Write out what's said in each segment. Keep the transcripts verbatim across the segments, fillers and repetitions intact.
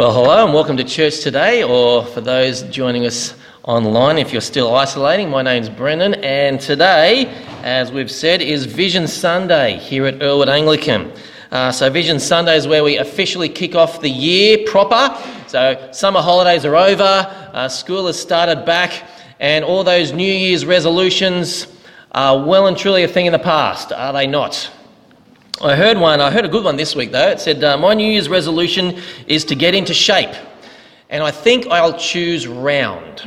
Well, hello and welcome to church today, or for those joining us online, if you're still isolating, my name's Brendan, and today, as we've said, is Vision Sunday here at Earlwood Anglican. Uh, so Vision Sunday is where we officially kick off the year proper. So summer holidays are over, uh, school has started back, and all those New Year's resolutions are well and truly a thing in the past, are they not? I heard one, I heard a good one this week though. It said, uh, my New Year's resolution is to get into shape. And I think I'll choose round.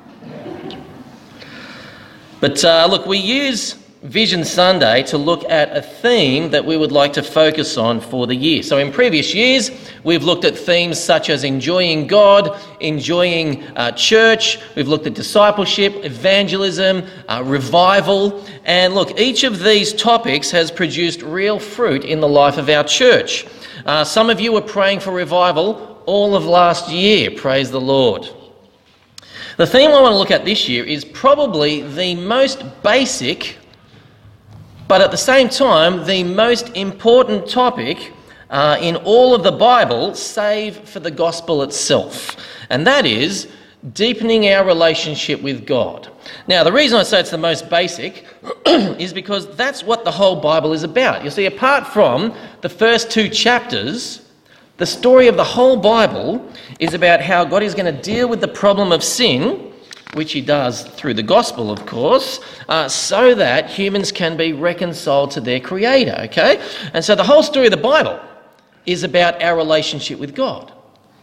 But uh, look, we use Vision Sunday to look at a theme that we would like to focus on for the year. So in previous years, we've looked at themes such as enjoying God, enjoying uh, church, we've looked at discipleship, evangelism, uh, revival, and look, each of these topics has produced real fruit in the life of our church. Uh, some of you were praying for revival all of last year, praise the Lord. The theme I want to look at this year is probably the most basic, but at the same time, the most important topic uh, in all of the Bible, save for the gospel itself. And that is deepening our relationship with God. Now, the reason I say it's the most basic is because that's what the whole Bible is about. You see, apart from the first two chapters, the story of the whole Bible is about how God is going to deal with the problem of sin, which he does through the gospel, of course, uh, so that humans can be reconciled to their Creator, okay? And so the whole story of the Bible is about our relationship with God.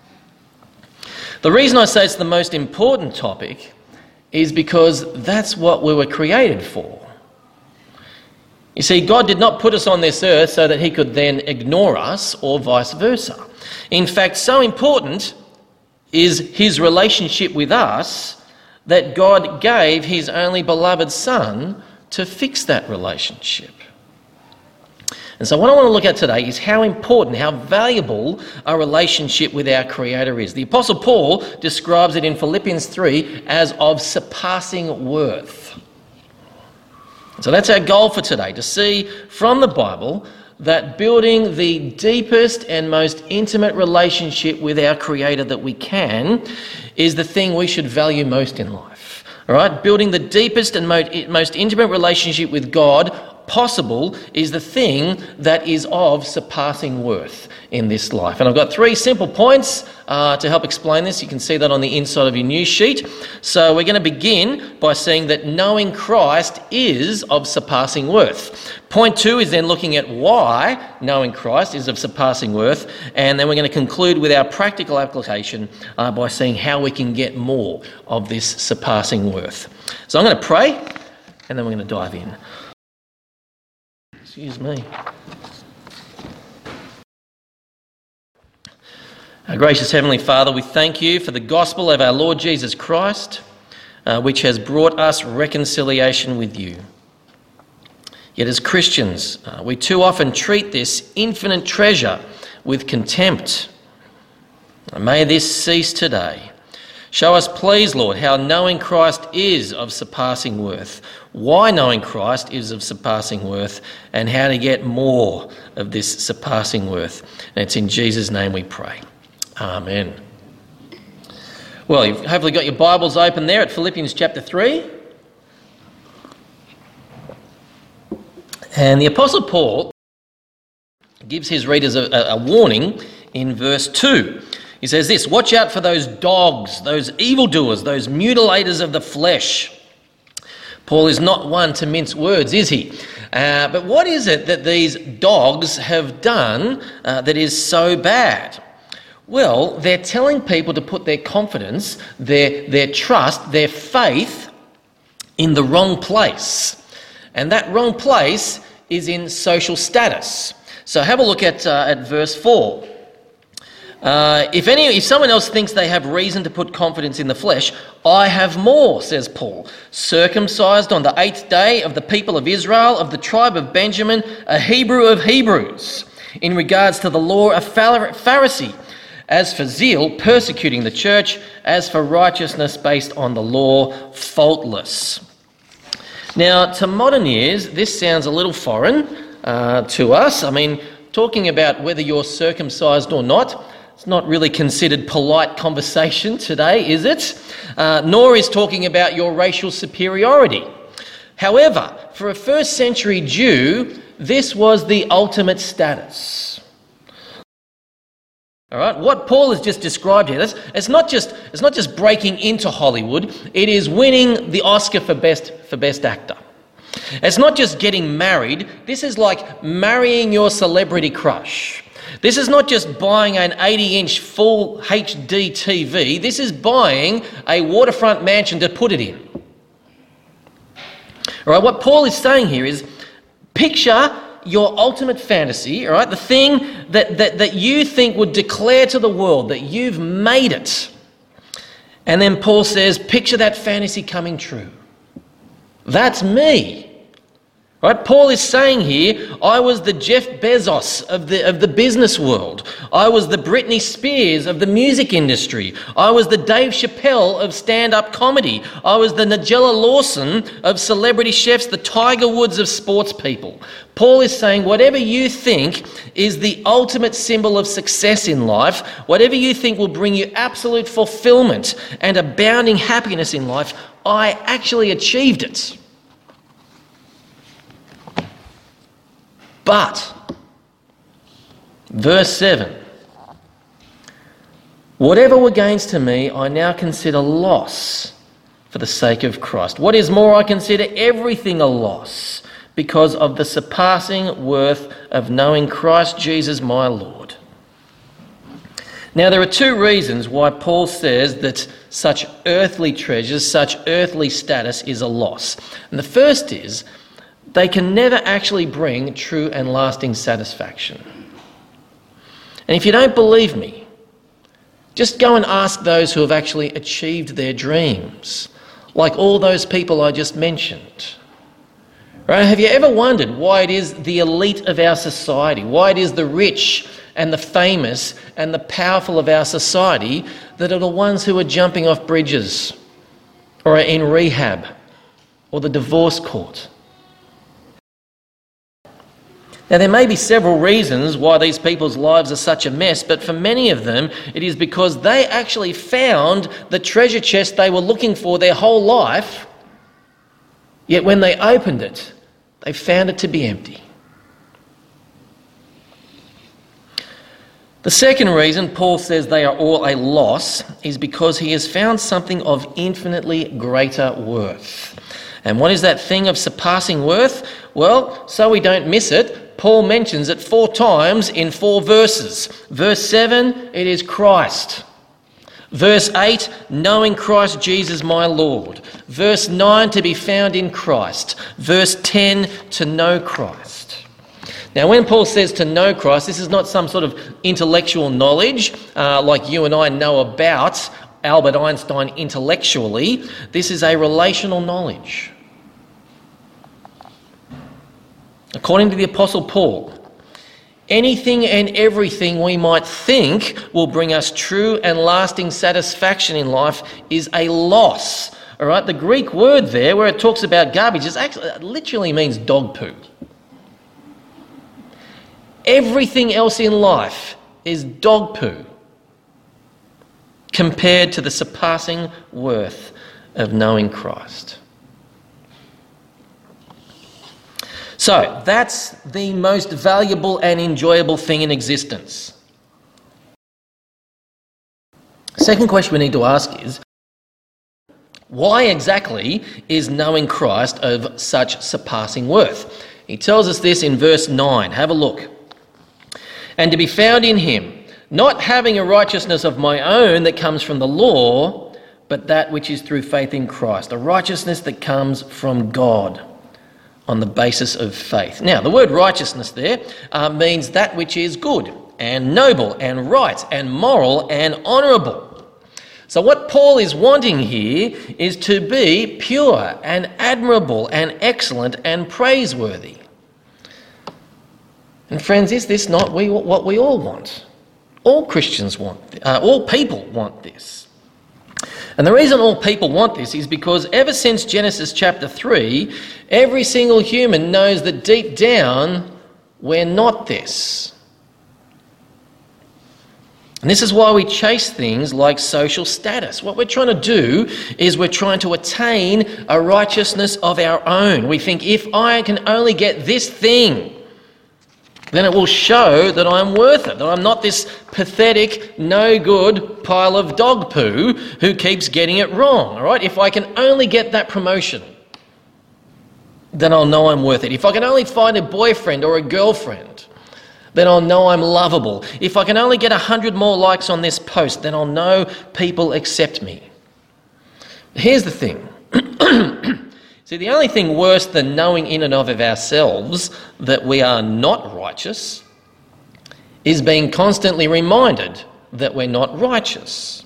The reason I say it's the most important topic is because that's what we were created for. You see, God did not put us on this earth so that he could then ignore us or vice versa. In fact, so important is his relationship with us that God gave his only beloved Son to fix that relationship. And so what I want to look at today is how important, how valuable a relationship with our Creator is. The Apostle Paul describes it in Philippians three as of surpassing worth. So that's our goal for today, to see from the Bible that building the deepest and most intimate relationship with our Creator that we can is the thing we should value most in life. All right? Building the deepest and most intimate relationship with God possible is the thing that is of surpassing worth in this life. And I've got three simple points uh, to help explain this. You can see that on the inside of your news sheet. So we're going to begin by saying that knowing Christ is of surpassing worth. Point two is then looking at why knowing Christ is of surpassing worth. And then we're going to conclude with our practical application uh, by seeing how we can get more of this surpassing worth. So I'm going to pray and then we're going to dive in. Excuse me. Our gracious Heavenly Father, we thank you for the gospel of our Lord Jesus Christ, uh, which has brought us reconciliation with you. Yet as Christians, uh, we too often treat this infinite treasure with contempt. May this cease today. Show us, please, Lord, how knowing Christ is of surpassing worth, why knowing Christ is of surpassing worth, and how to get more of this surpassing worth. And it's in Jesus' name we pray. Amen. Well, you've hopefully got your Bibles open there at Philippians chapter three. And the Apostle Paul gives his readers a, a warning in verse two. He says this, watch out for those dogs, those evildoers, those mutilators of the flesh. Paul is not one to mince words, is he? Uh, but what is it that these dogs have done uh, that is so bad? Well, they're telling people to put their confidence, their, their trust, their faith in the wrong place. And that wrong place is in social status. So have a look at, uh, at verse four. Uh, if any, if someone else thinks they have reason to put confidence in the flesh, I have more, says Paul. Circumcised on the eighth day of the people of Israel, of the tribe of Benjamin, a Hebrew of Hebrews. In regards to the law, a Pharisee. As for zeal, persecuting the church. As for righteousness based on the law, faultless. Now, to modern ears, this sounds a little foreign uh, to us. I mean, talking about whether you're circumcised or not, It's not really considered polite conversation today, is it? Uh, nor is talking about your racial superiority. However, for a first century Jew, this was the ultimate status. All right, what Paul has just described here, it's not just it's not just breaking into Hollywood, it is winning the Oscar for best for best actor. It's not just getting married, this is like marrying your celebrity crush. This is not just buying an eighty inch full H D T V, this is buying a waterfront mansion to put it in. All right, what Paul is saying here is, picture your ultimate fantasy, all right, the thing that, that, that you think would declare to the world that you've made it. And then Paul says, picture that fantasy coming true. That's me. Right? Paul is saying here, I was the Jeff Bezos of the, of the business world. I was the Britney Spears of the music industry. I was the Dave Chappelle of stand-up comedy. I was the Nigella Lawson of celebrity chefs, the Tiger Woods of sports people. Paul is saying whatever you think is the ultimate symbol of success in life, whatever you think will bring you absolute fulfillment and abounding happiness in life, I actually achieved it. But, verse seven, whatever were gains to me, I now consider loss for the sake of Christ. What is more, I consider everything a loss because of the surpassing worth of knowing Christ Jesus my Lord. Now, there are two reasons why Paul says that such earthly treasures, such earthly status is a loss. And the first is, they can never actually bring true and lasting satisfaction. And if you don't believe me, just go and ask those who have actually achieved their dreams, like all those people I just mentioned. Right? Have you ever wondered why it is the elite of our society, why it is the rich and the famous and the powerful of our society that are the ones who are jumping off bridges or are in rehab or the divorce court? Now, there may be several reasons why these people's lives are such a mess, but for many of them, it is because they actually found the treasure chest they were looking for their whole life, yet when they opened it, they found it to be empty. The second reason Paul says they are all a loss is because he has found something of infinitely greater worth. And what is that thing of surpassing worth? Well, so we don't miss it, Paul mentions it four times in four verses. Verse seven, it is Christ. Verse eight, knowing Christ Jesus my Lord. Verse nine, to be found in Christ. Verse ten, to know Christ. Now, when Paul says to know Christ, this is not some sort of intellectual knowledge uh, like you and I know about Albert Einstein intellectually. This is a relational knowledge. According to the Apostle Paul, anything and everything we might think will bring us true and lasting satisfaction in life is a loss. All right, the Greek word there, where it talks about garbage, is actually it literally means dog poo. Everything else in life is dog poo compared to the surpassing worth of knowing Christ. So, that's the most valuable and enjoyable thing in existence. Second question we need to ask is, why exactly is knowing Christ of such surpassing worth? He tells us this in verse nine. Have a look. And to be found in him, not having a righteousness of my own that comes from the law, but that which is through faith in Christ, a righteousness that comes from God on the basis of faith. Now, the word righteousness there uh, means that which is good and noble and right and moral and honourable. So what Paul is wanting here is to be pure and admirable and excellent and praiseworthy. And friends, is this not we, what we all want? All Christians want, uh, all people want this. And the reason all people want this is because ever since Genesis chapter three, every single human knows that deep down we're not this. And this is why we chase things like social status. What we're trying to do is we're trying to attain a righteousness of our own. We think if I can only get this thing, then it will show that I'm worth it, that I'm not this pathetic, no good pile of dog poo who keeps getting it wrong, all right? If I can only get that promotion, then I'll know I'm worth it. If I can only find a boyfriend or a girlfriend, then I'll know I'm lovable. If I can only get a hundred more likes on this post, then I'll know people accept me. Here's the thing. See, the only thing worse than knowing in and of ourselves that we are not righteous is being constantly reminded that we're not righteous.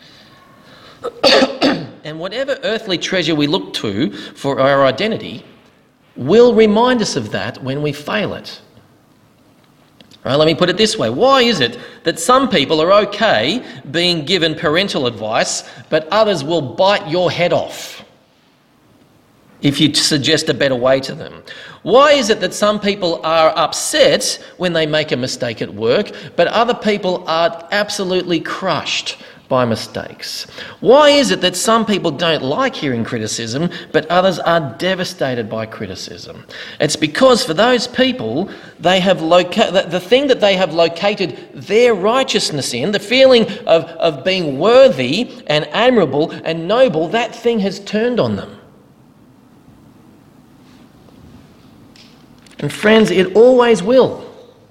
And whatever earthly treasure we look to for our identity will remind us of that when we fail it. All right, let me put it this way. Why is it that some people are okay being given parental advice, but others will bite your head off if you suggest a better way to them? Why is it that some people are upset when they make a mistake at work, but other people are absolutely crushed by mistakes? Why is it that some people don't like hearing criticism, but others are devastated by criticism? It's because for those people, they have loca- the thing that they have located their righteousness in, the feeling of, of being worthy and admirable and noble, that thing has turned on them. And friends, it always will.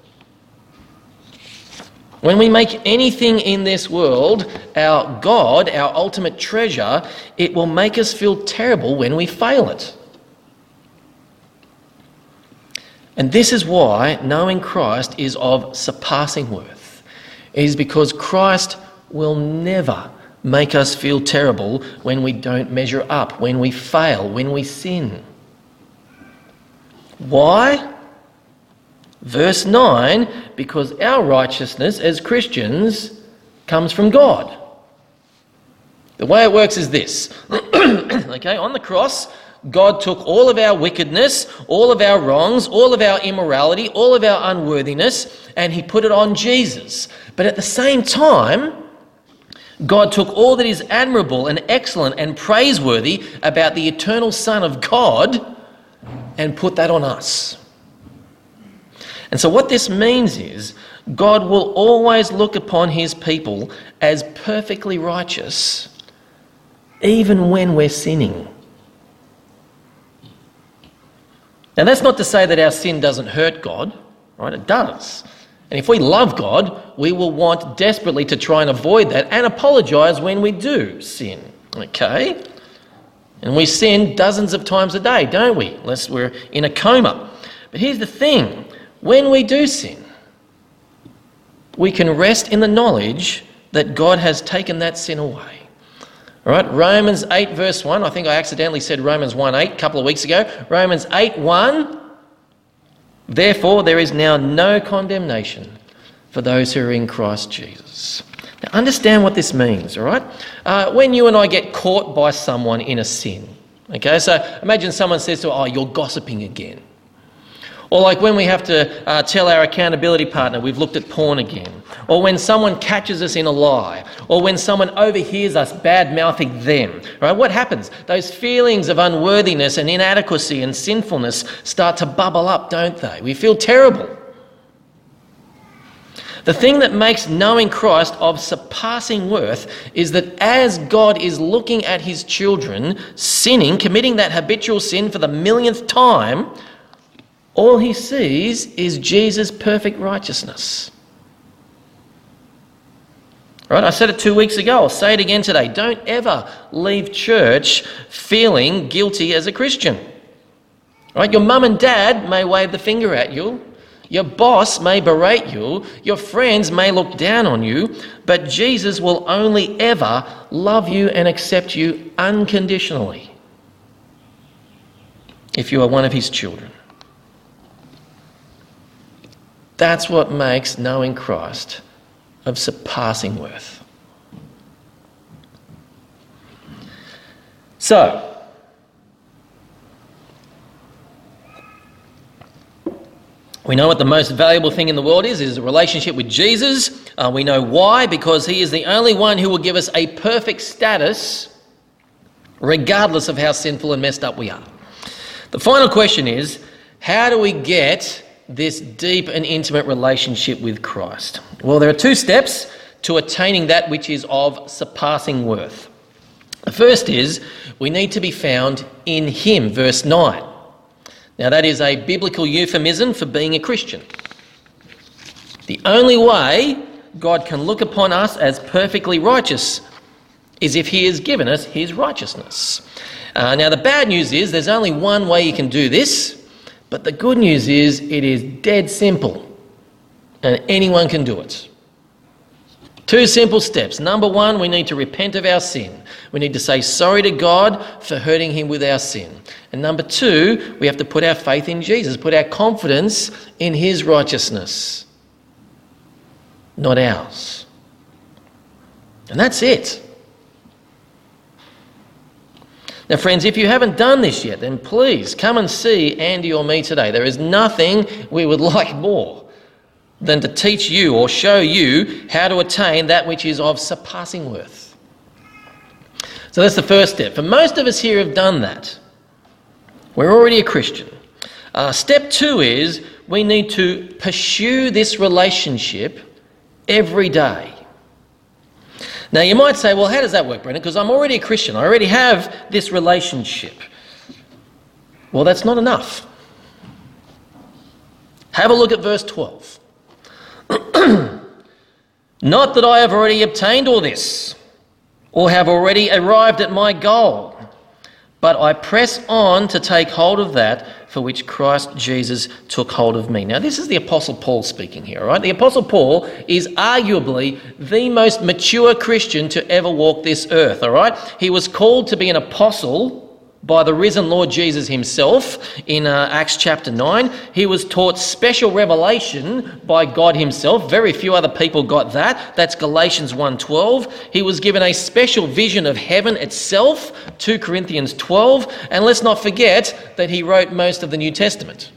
When we make anything in this world our God, our ultimate treasure, it will make us feel terrible when we fail it. And this is why knowing Christ is of surpassing worth. It is because Christ will never make us feel terrible when we don't measure up, when we fail, when we sin. Why? Verse nine, because our righteousness as Christians comes from God. The way it works is this. Okay, on the cross, God took all of our wickedness, all of our wrongs, all of our immorality, all of our unworthiness, and he put it on Jesus. But at the same time, God took all that is admirable and excellent and praiseworthy about the eternal Son of God and put that on us. And so what this means is God will always look upon his people as perfectly righteous, even when we're sinning. Now that's not to say that our sin doesn't hurt God, right? It does. And if we love God, we will want desperately to try and avoid that and apologise when we do sin, okay? And we sin dozens of times a day, don't we? Unless we're in a coma. But here's the thing. When we do sin, we can rest in the knowledge that God has taken that sin away. All right, Romans eight verse one. I think I accidentally said Romans one eight a couple of weeks ago. Romans eight one. Therefore, there is now no condemnation for those who are in Christ Jesus. Now, understand what this means, all right? Uh, when you and I get caught by someone in a sin, okay? So imagine someone says to us, oh, you're gossiping again. Or like when we have to uh, tell our accountability partner we've looked at porn again. Or when someone catches us in a lie. Or when someone overhears us bad-mouthing them. Right? What happens? Those feelings of unworthiness and inadequacy and sinfulness start to bubble up, don't they? We feel terrible. The thing that makes knowing Christ of surpassing worth is that as God is looking at his children sinning, committing that habitual sin for the millionth time, all he sees is Jesus' perfect righteousness. Right? I said it two weeks ago. I'll say it again today. Don't ever leave church feeling guilty as a Christian. Right? Your mum and dad may wave the finger at you. Your boss may berate you. Your friends may look down on you. But Jesus will only ever love you and accept you unconditionally if you are one of his children. That's what makes knowing Christ of surpassing worth. So, we know what the most valuable thing in the world is, is a relationship with Jesus. Uh, we know why, because he is the only one who will give us a perfect status regardless of how sinful and messed up we are. The final question is, how do we get this deep and intimate relationship with Christ? Well, there are two steps to attaining that which is of surpassing worth. The first is we need to be found in him, verse nine. Now that is a biblical euphemism for being a Christian. The only way God can look upon us as perfectly righteous is if he has given us his righteousness. Uh, now the bad news is there's only one way you can do this, but the good news is it is dead simple and anyone can do it. Two simple steps. Number one, we need to repent of our sin. We need to say sorry to God for hurting him with our sin. And number two, we have to put our faith in Jesus, put our confidence in his righteousness, not ours. And that's it. Now, friends, if you haven't done this yet, then please come and see Andy or me today. There is nothing we would like more than to teach you or show you how to attain that which is of surpassing worth. So that's the first step. For most of us here have done that. We're already a Christian. Uh, step two is we need to pursue this relationship every day. Now you might say, well, how does that work, Brendan? Because I'm already a Christian. I already have this relationship. Well, that's not enough. Have a look at verse twelve. Not that I have already obtained all this, or have already arrived at my goal, but I press on to take hold of that for which Christ Jesus took hold of me. Now, this is the Apostle Paul speaking here, all right? The Apostle Paul is arguably the most mature Christian to ever walk this earth, all right? He was called to be an apostle by the risen Lord Jesus himself in uh, Acts chapter nine. He was taught special revelation by God himself. Very few other people got that. That's Galatians one twelve. He was given a special vision of heaven itself, two Corinthians twelve. And let's not forget that he wrote most of the New Testament.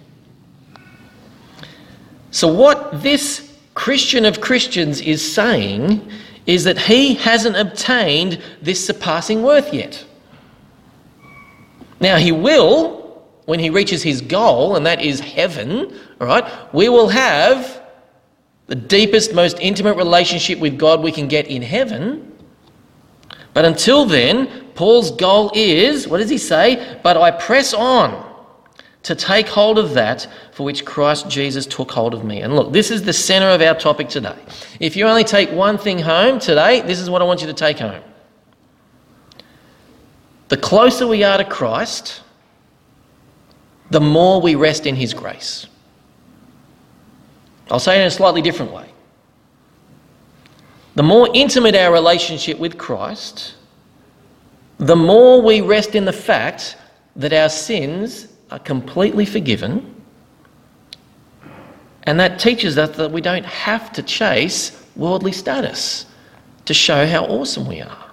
So what this Christian of Christians is saying is that he hasn't obtained this surpassing worth yet. Now he will, when he reaches his goal, and that is heaven, all right, we will have the deepest, most intimate relationship with God we can get in heaven. But until then, Paul's goal is, what does he say? But I press on to take hold of that for which Christ Jesus took hold of me. And look, this is the centre of our topic today. If you only take one thing home today, this is what I want you to take home. The closer we are to Christ, the more we rest in his grace. I'll say it in a slightly different way. The more intimate our relationship with Christ, the more we rest in the fact that our sins are completely forgiven, and that teaches us that we don't have to chase worldly status to show how awesome we are.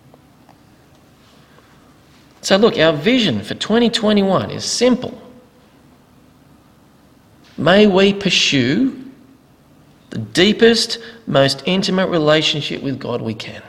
So look, our vision for twenty twenty-one is simple. May we pursue the deepest, most intimate relationship with God we can.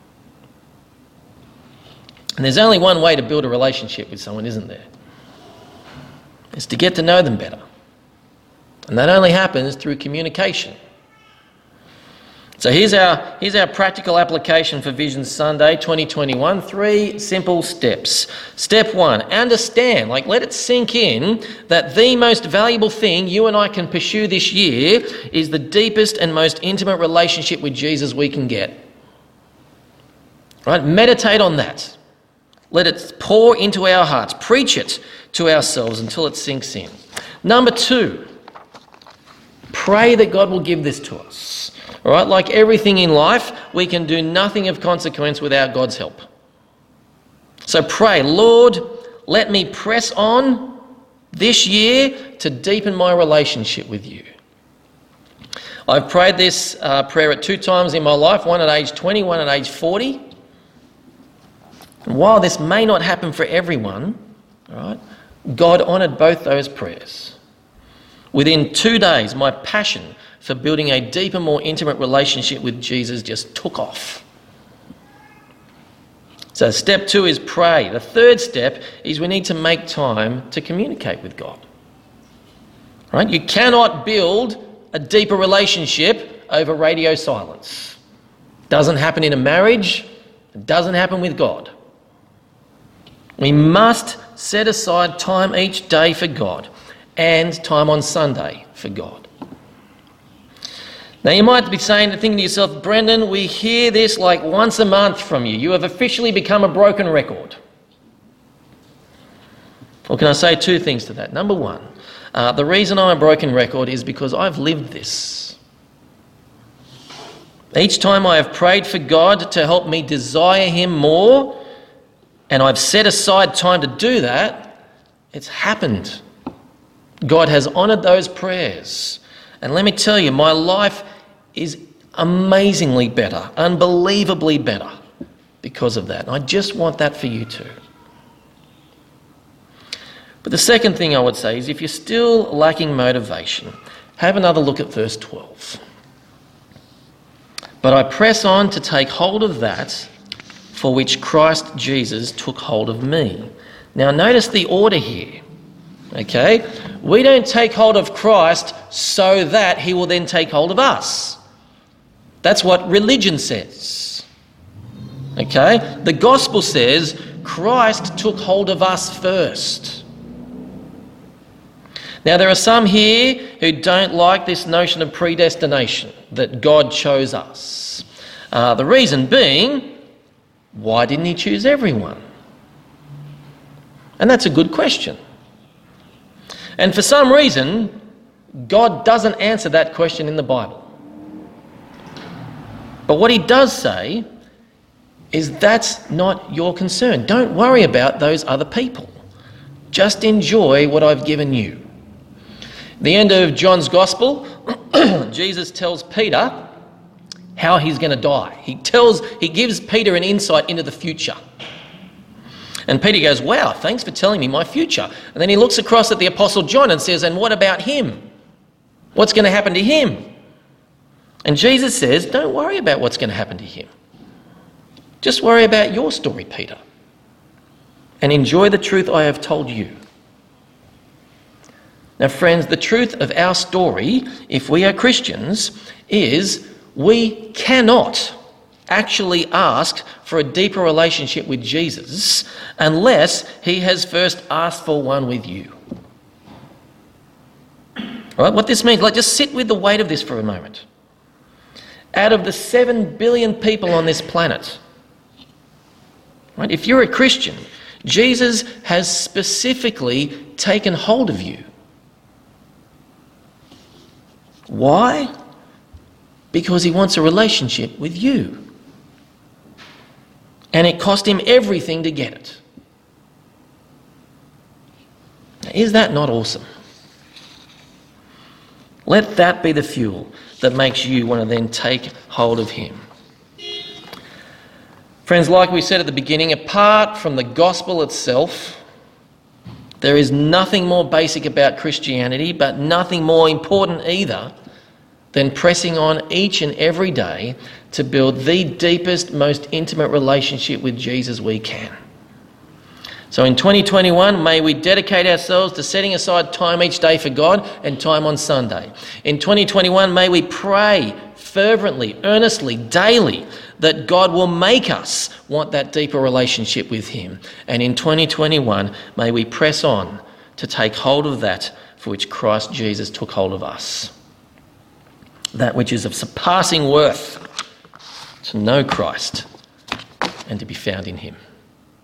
And there's only one way to build a relationship with someone, isn't there? It's to get to know them better. And that only happens through communication. So here's our, here's our practical application for Vision Sunday twenty twenty-one. Three simple steps. Step one, understand, like let it sink in that the most valuable thing you and I can pursue this year is the deepest and most intimate relationship with Jesus we can get. Right? Meditate on that. Let it pour into our hearts. Preach it to ourselves until it sinks in. Number two, pray that God will give this to us. All right, like everything in life, we can do nothing of consequence without God's help. So pray, Lord, let me press on this year to deepen my relationship with you. I've prayed this uh, prayer at two times in my life, one at age twenty, one at age forty. And while this may not happen for everyone, all right, God honoured both those prayers. Within two days, my passion for building a deeper, more intimate relationship with Jesus just took off. So step two is pray. The third step is we need to make time to communicate with God. Right? You cannot build a deeper relationship over radio silence. It doesn't happen in a marriage. It doesn't happen with God. We must set aside time each day for God and time on Sunday for God. Now you might be saying, thinking to yourself, Brendan, we hear this like once a month from you. You have officially become a broken record. Well, can I say two things to that? Number one, uh, the reason I'm a broken record is because I've lived this. Each time I have prayed for God to help me desire him more, and I've set aside time to do that, it's happened. God has honoured those prayers. And let me tell you, my life is amazingly better, unbelievably better because of that. And I just want that for you too. But the second thing I would say is if you're still lacking motivation, have another look at verse twelve. But I press on to take hold of that for which Christ Jesus took hold of me. Now notice the order here. Okay? We don't take hold of Christ so that he will then take hold of us. That's what religion says. Okay? The gospel says Christ took hold of us first. Now there are some here who don't like this notion of predestination, that God chose us. Uh, the reason being, why didn't he choose everyone? And that's a good question. And for some reason, God doesn't answer that question in the Bible. But what he does say is that's not your concern. Don't worry about those other people. Just enjoy what I've given you. At the end of John's Gospel, Jesus tells Peter how he's going to die. He tells, he gives Peter an insight into the future. And Peter goes, wow, thanks for telling me my future. And then he looks across at the Apostle John and says, and what about him? What's going to happen to him? And Jesus says, don't worry about what's going to happen to him. Just worry about your story, Peter. And enjoy the truth I have told you. Now, friends, the truth of our story, if we are Christians, is we cannot actually ask for a deeper relationship with Jesus unless he has first asked for one with you. All right, what this means, like, just sit with the weight of this for a moment. Out of the seven billion people on this planet, right, if you're a Christian, Jesus has specifically taken hold of you. Why? Because he wants a relationship with you. And it cost him everything to get it. Now, is that not awesome? Let that be the fuel that makes you want to then take hold of him. Friends, like we said at the beginning, apart from the gospel itself, there is nothing more basic about Christianity, but nothing more important either than pressing on each and every day to build the deepest, most intimate relationship with Jesus we can. So in twenty twenty-one, may we dedicate ourselves to setting aside time each day for God and time on Sunday. In twenty twenty-one, may we pray fervently, earnestly, daily that God will make us want that deeper relationship with him. And in twenty twenty-one, may we press on to take hold of that for which Christ Jesus took hold of us. That which is of surpassing worth, to know Christ and to be found in him.